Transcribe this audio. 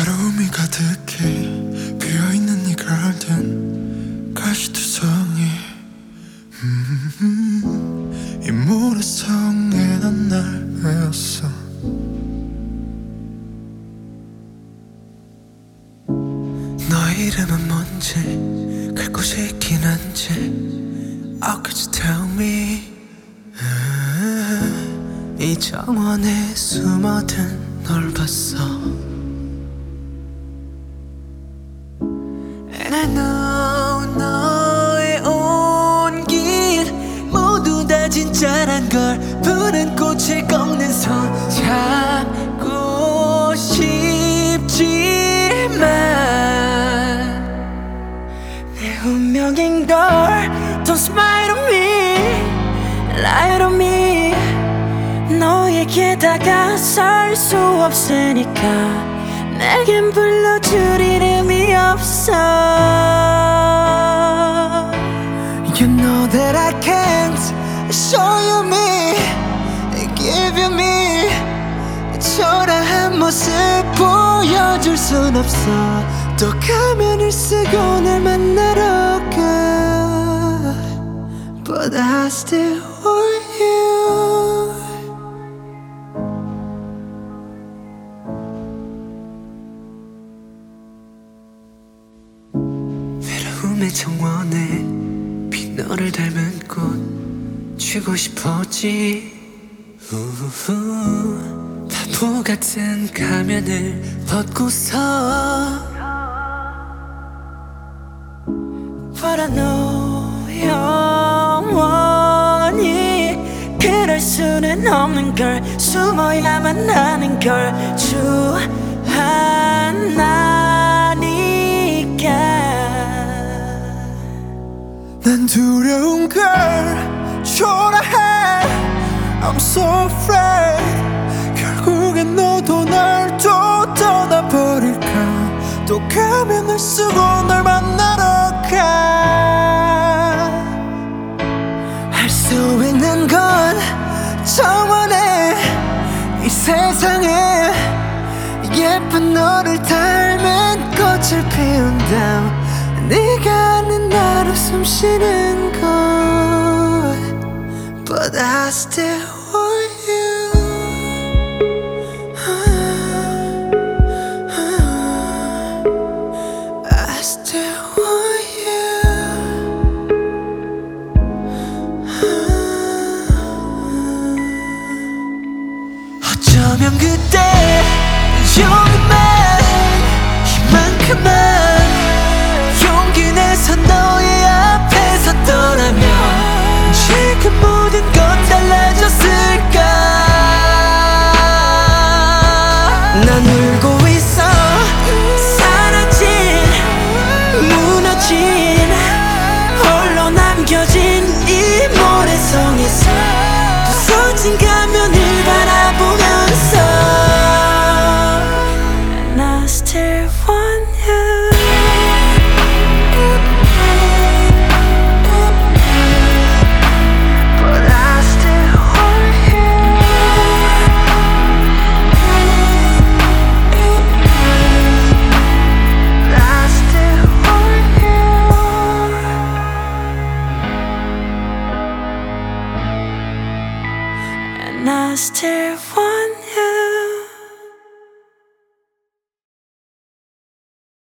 외로움이 가득해 비어있는 이 가든 가시투성이 이 모래성에 난 날 외웠어. 너의 이름은 뭔지 갈 곳이 있긴 한지 Oh could you tell me 이 정원에 숨어든 널 봤어. And I know 너의 온길 모두 다 진짜란 걸 푸른 꽃을 꺾는 손 잡고 싶지만 내 운명인 걸 Don't smile on me, lie to me. 너에게 다가설 수 없으니까 내겐 불러줄 이름이 없어. You know that I can't show you me, give you me. 초라한 모습 보여줄 순 없어. 또 가면을 쓰고 날 만나러 가 But I still want you. 외로움의 정원에 빈 너를 닮은 꽃 쥐고 싶었지. 우후, 바보 같은 가면을 벗고서 But I know 영원히 그럴 수는 없는 걸 숨어야만 하는 걸 주하나니까 난 두려운 걸 초라해 I'm so afraid 결국엔 너도 날 또 떠나버릴까 또 가면을 쓰고 널 만나러 가 할 수 있는 건 정원에 이 세상에 예쁜 너를 닮은 꽃을 피운 다음 네가 아는 나로 숨 쉬는 곳 But I still want you. I still want you. 어쩌면 그때 조금만 이만큼만 용기 내서 너의 앞에 섰더라면 지금 모든 건 달라졌을까. 난 울고